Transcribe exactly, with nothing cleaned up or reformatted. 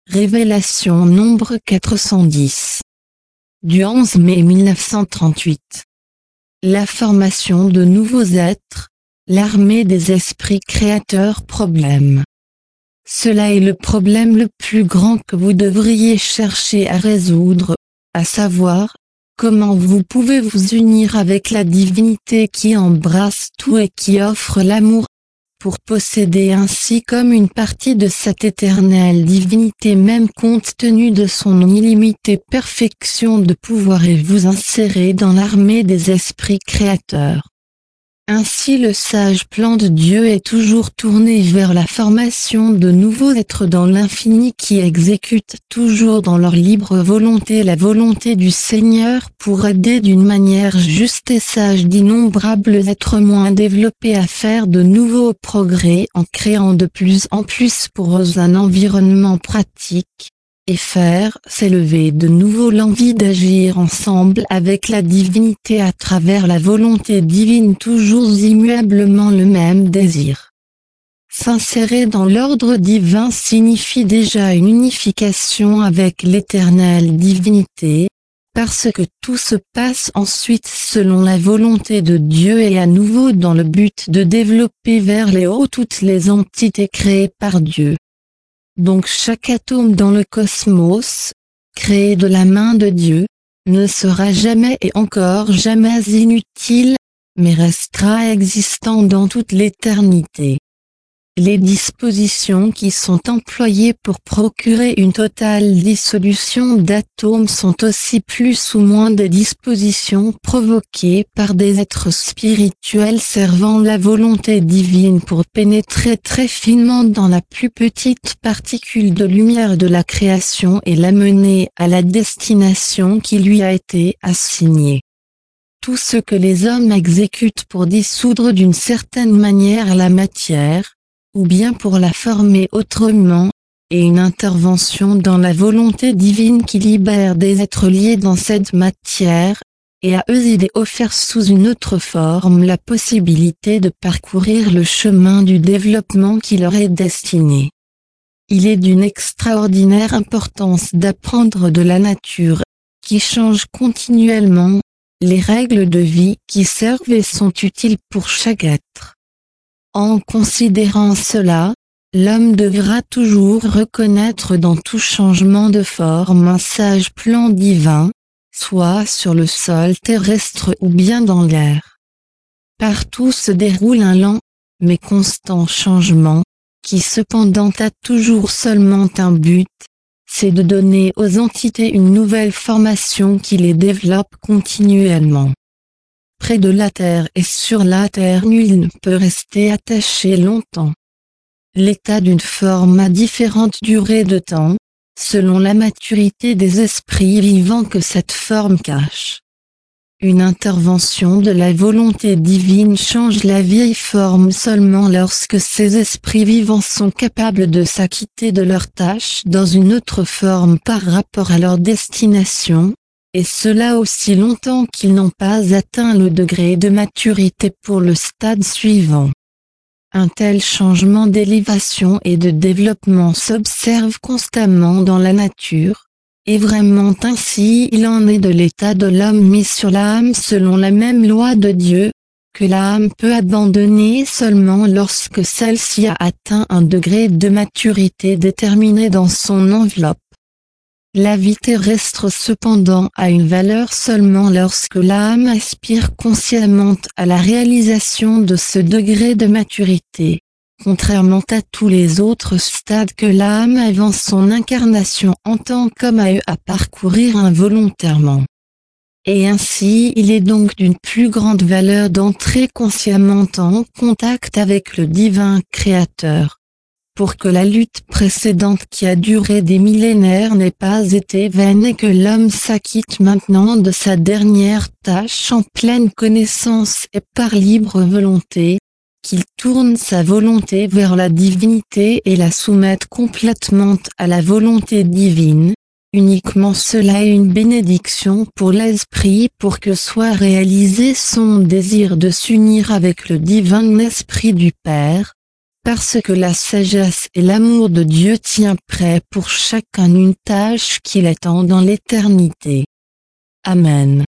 Révélation nombre quatre cent dix. Du onze mai mille neuf cent trente-huit. La formation de nouveaux êtres, l'armée des esprits créateurs problème. Cela est le problème le plus grand que vous devriez chercher à résoudre, à savoir, comment vous pouvez vous unir avec la divinité qui embrasse tout et qui offre l'amour, pour posséder ainsi comme une partie de cette éternelle divinité même compte tenu de son illimitée perfection de pouvoir et vous insérer dans l'armée des esprits créateurs. Ainsi le sage plan de Dieu est toujours tourné vers la formation de nouveaux êtres dans l'infini qui exécutent toujours dans leur libre volonté la volonté du Seigneur pour aider d'une manière juste et sage d'innombrables êtres moins développés à faire de nouveaux progrès en créant de plus en plus pour eux un environnement pratique, et faire s'élever de nouveau l'envie d'agir ensemble avec la divinité à travers la volonté divine toujours immuablement le même désir. S'insérer dans l'ordre divin signifie déjà une unification avec l'éternelle divinité, parce que tout se passe ensuite selon la volonté de Dieu et à nouveau dans le but de développer vers les hauts toutes les entités créées par Dieu. Donc chaque atome dans le cosmos, créé de la main de Dieu, ne sera jamais et encore jamais inutile, mais restera existant dans toute l'éternité. Les dispositions qui sont employées pour procurer une totale dissolution d'atomes sont aussi plus ou moins des dispositions provoquées par des êtres spirituels servant la volonté divine pour pénétrer très finement dans la plus petite particule de lumière de la création et l'amener à la destination qui lui a été assignée. Tout ce que les hommes exécutent pour dissoudre d'une certaine manière la matière, ou bien pour la former autrement, et une intervention dans la volonté divine qui libère des êtres liés dans cette matière, et à eux il est offert sous une autre forme la possibilité de parcourir le chemin du développement qui leur est destiné. Il est d'une extraordinaire importance d'apprendre de la nature, qui change continuellement, les règles de vie qui servent et sont utiles pour chaque être. En considérant cela, l'homme devra toujours reconnaître dans tout changement de forme un sage plan divin, soit sur le sol terrestre ou bien dans l'air. Partout se déroule un lent, mais constant changement, qui cependant a toujours seulement un but, c'est de donner aux entités une nouvelle formation qui les développe continuellement. Près de la terre et sur la terre nul ne peut rester attaché longtemps. L'état d'une forme a différentes durées de temps, selon la maturité des esprits vivants que cette forme cache. Une intervention de la volonté divine change la vieille forme seulement lorsque ces esprits vivants sont capables de s'acquitter de leurs tâches dans une autre forme par rapport à leur destination, et cela aussi longtemps qu'ils n'ont pas atteint le degré de maturité pour le stade suivant. Un tel changement d'élévation et de développement s'observe constamment dans la nature, et vraiment ainsi il en est de l'état de l'homme mis sur l'âme selon la même loi de Dieu, que l'âme peut abandonner seulement lorsque celle-ci a atteint un degré de maturité déterminé dans son enveloppe. La vie terrestre cependant a une valeur seulement lorsque l'âme aspire consciemment à la réalisation de ce degré de maturité, contrairement à tous les autres stades que l'âme avant son incarnation entend comme à eux à parcourir involontairement. Et ainsi il est donc d'une plus grande valeur d'entrer consciemment en contact avec le divin créateur, pour que la lutte précédente qui a duré des millénaires n'ait pas été vaine et que l'homme s'acquitte maintenant de sa dernière tâche en pleine connaissance et par libre volonté, qu'il tourne sa volonté vers la divinité et la soumette complètement à la volonté divine. Uniquement cela est une bénédiction pour l'esprit pour que soit réalisé son désir de s'unir avec le divin esprit du Père, parce que la sagesse et l'amour de Dieu tient prêt pour chacun une tâche qu'il attend dans l'éternité. Amen.